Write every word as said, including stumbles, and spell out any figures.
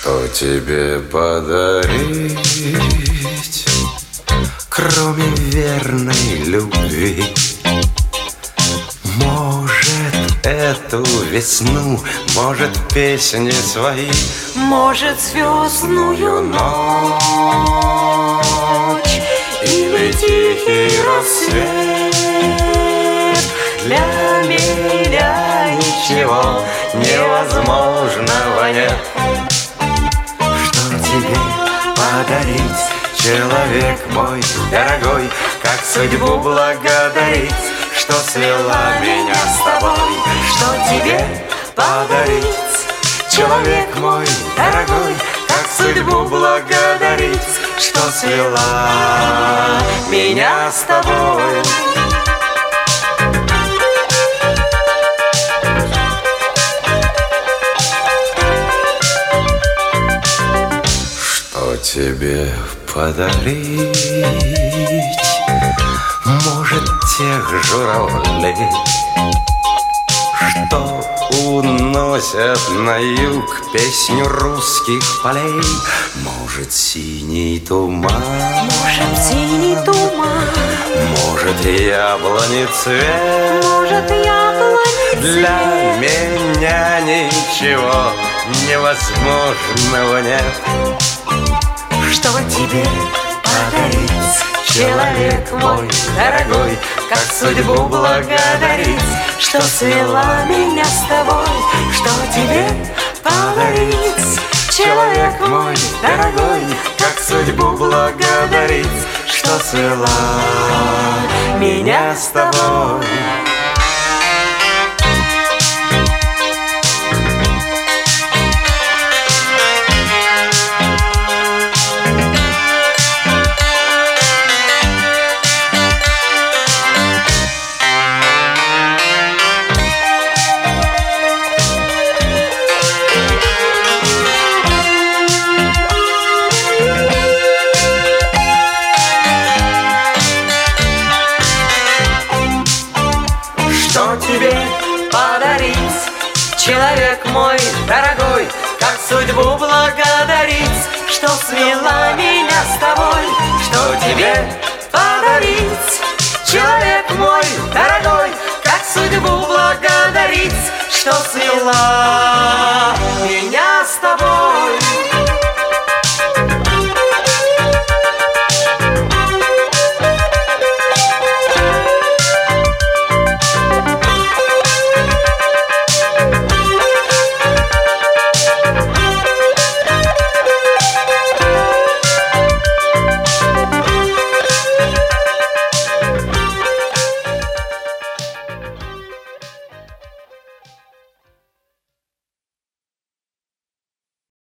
Что тебе подарить, кроме верной любви? Может, эту весну, может, песни свои, может, звездную ночь или тихий рассвет. Для меня ничего невозможного нет. Что тебе подарить, человек мой дорогой? Как судьбу благодарить, что свела меня с тобой? Что тебе подарить, человек мой дорогой? Как судьбу благодарить, что свела меня с тобой? Что тебе подарить? Может, тех журавлей, что уносят на юг песню русских полей. Может, синий туман, может, синий туман, может, яблони цвет. может, яблони цвет. Для меня ничего невозможного нет. Что тебе подарить, человек мой дорогой? Как судьбу благодарить, что свела меня с тобой? Что тебе подарить, человек мой дорогой? Как судьбу благодарить, что свела меня с тобой? что тебе подарить, человек мой дорогой? Как судьбу благодарить, что свела меня с тобой? Что тебе Подарить, человек мой дорогой? Как судьбу благодарить, что свела меня с тобой?